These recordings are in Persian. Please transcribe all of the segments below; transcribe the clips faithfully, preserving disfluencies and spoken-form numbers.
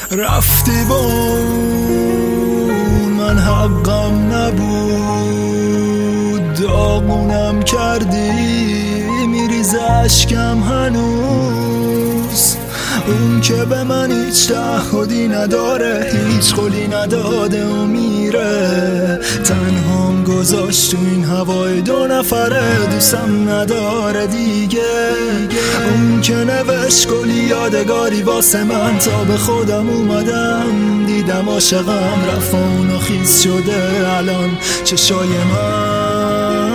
رفتی با اون، من حقم نبود، داغونم کردی، میریز اشکم هنوز. اون که به من هیچ تعهدی نداره، هیچ قولی نداده و میره، تنهام گذاشت تو این هوای دو نفره، دوستم نداره دیگه. اون که نوشت گلی یادگاری واسه من، تا به خودم اومدم دیدم عاشقم رفت و اونو خیس شده الان چشای من.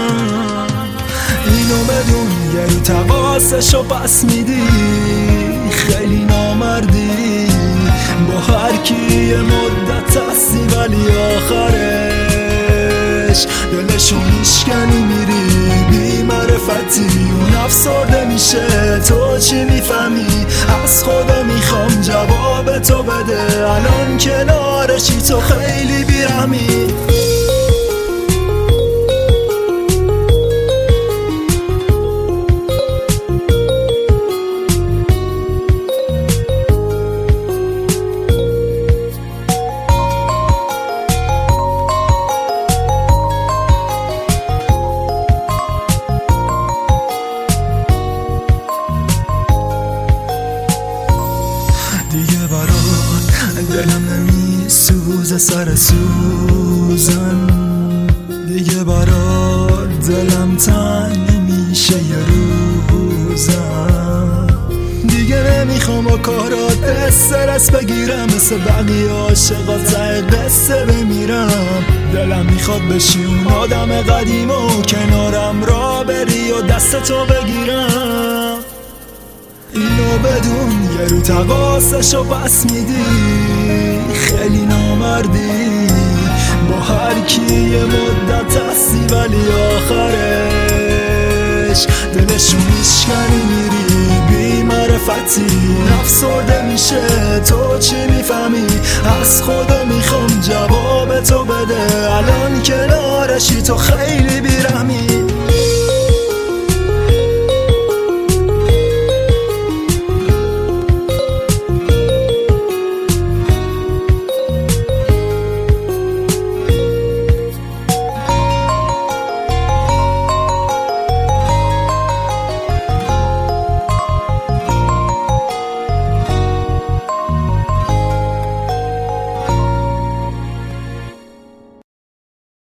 اینو بدون یه رو تقاسشو پس میدی، خیلی نامردی، با هر کی یه مدت هستی ولی آخرش دلشو میشکنی میری بی معرفتی، اون افسرده میشه تو چی میفهمی؟ از خدا میخوام جواب تو بده، الان کنارشی تو خیلی بیرحمی. دیگه برات دلم نمیسوزه سر سوزن، دیگه برات دلم تنگ نمیشه یه روزم، دیگه نمیخوام با کارات استرس بگیرم، مثل بقیه عاشقا ته قصه بمیرم. دلم میخواد بشی اون آدم قدیم و کنارم را بری و دستتو بگیرم. اینو بدون یه رو تقاسشو پس میدی، خیلی نامردی، با هر کی یه مدت هستی ولی آخرش دلشو میشکنی میری بی معرفتی، افسرده میشه تو چی میفهمی؟ از خدا میخوام جواب تو بده، الان کنارشی تو خیلی بیرحمی.